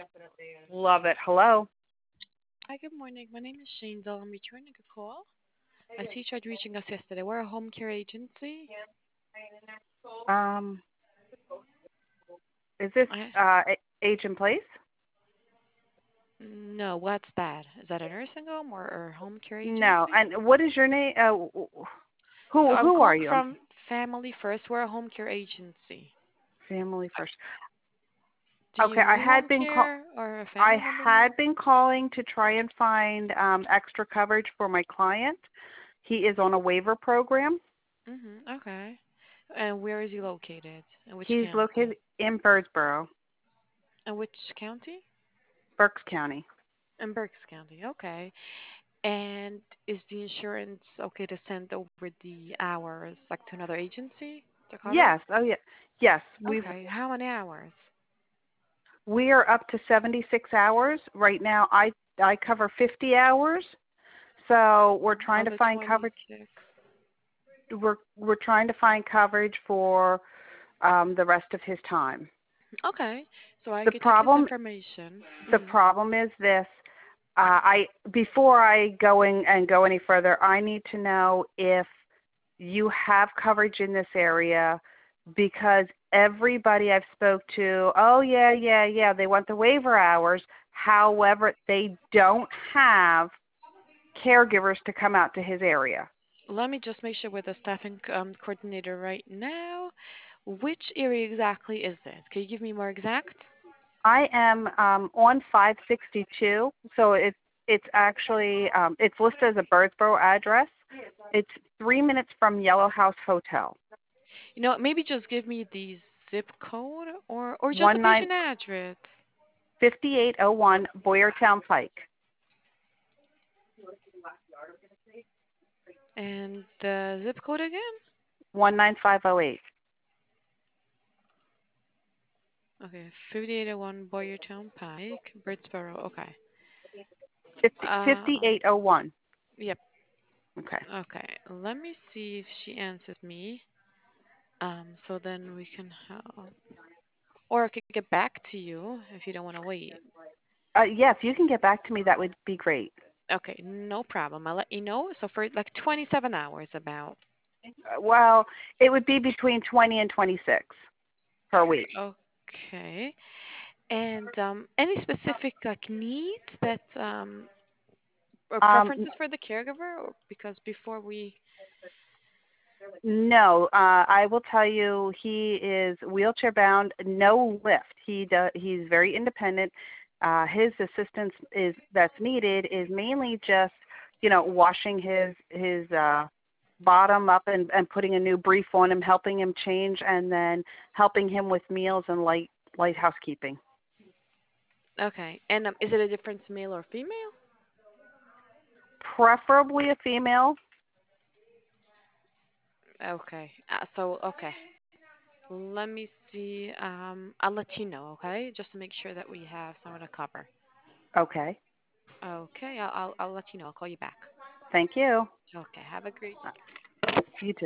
Love it. Hello. Hi, good morning. My name is Shanzel. I'm returning a call. I see you tried reaching us yesterday. We're a home care agency. Um, is this I age in place? No, what's that? Is that a nursing home or home care No. agency? And what is your name? So I'm Who are calling you? from Family First. We're a home care agency. Family first. Do Okay. you need home care or a I family member need? had been calling to try and find extra coverage for my client. He is on a waiver program. Okay. And where is he located? In which He's county? located in Birdsboro, In which county? Berks County. In Berks County. Okay. And is the insurance okay to send over the hours like to another agency to cover? Yes. Oh, yeah. Yes. Okay. How many hours? We are up to 76 hours right now. I cover 50 hours, so we're trying Of to the find coverage. 26. We're trying to find coverage for the rest of his time. Okay. So I The could take his problem information. the problem is this. I before I go any further, I need to know if you have coverage in this area because everybody I've spoke to, oh yeah, yeah, yeah, they want the waiver hours. However, they don't have caregivers to come out to his area. Let me just make sure with the staffing coordinator right now. Which area exactly is this? Can you give me more exact? I am on 562, so it's actually it's listed as a Birdsboro address. It's 3 minutes from Yellow House Hotel. You know, maybe just give me the zip code or just the One nine patient address 5801 Boyertown Pike. and the zip code again. 19508. Okay, 5801 Boyertown Pike, Birdsboro. Okay. 5801. Yep. Okay. Okay. Let me see if she answers me. So then we can help. Or I could get back to you if you don't want to wait. Yeah, if you can get back to me, that would be great. Okay, no problem. I'll let you know. So for like 27 hours about. Well, it would be between 20 and 26 per week. Okay. And any specific like needs that or Um, preferences for the caregiver? Or because before we. no, I will tell you, he is wheelchair bound, no lift. He's very independent. His assistance is that's needed is mainly just, washing his bottom up and putting a new brief on him, helping him change, and then helping him with meals and light housekeeping. Okay. And is it a difference male or female? Preferably a female. Okay. Okay. Let me see. I'll let you know, okay? Just to make sure that we have someone to cover. Okay. Okay, I'll let you know. I'll call you back. Thank you. Okay, have a great You too.